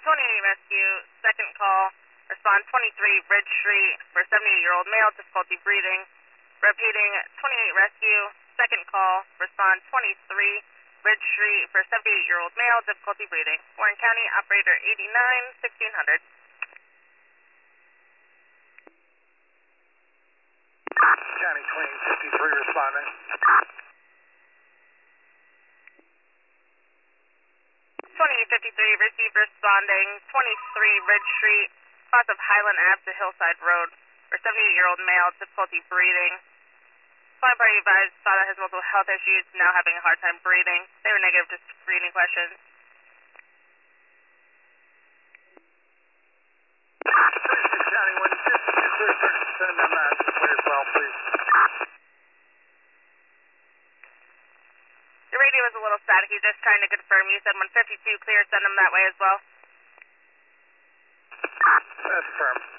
28 rescue, second call, respond 23 Ridge Street for 78-year-old male, difficulty breathing. Repeating, 28 rescue, second call, respond 23 Ridge Street for 78-year-old male, difficulty breathing. Warren County, operator 89, 1600. County 2053 responding. 2853, receive responding, 23 Ridge Street, cross of Highland Ave to Hillside Road, for 78-year-old male, difficulty breathing. Client party advised thought has multiple health issues, now having a hard time breathing. They were negative to screening questions. County 150, send them that as well, please. Your radio was a little staticky, just trying to confirm. You said 152 clear, send them that way as well. That's firm.